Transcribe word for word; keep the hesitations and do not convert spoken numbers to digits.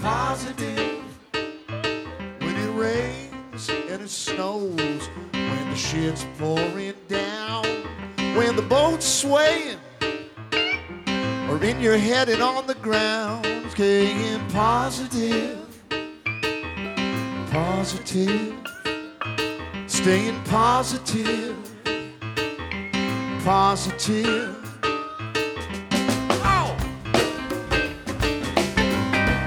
positive. When it rains and it snows, when the shit's pouring down, when the boat's swaying, or in your head and on the ground, staying positive, positive, staying positive, positive.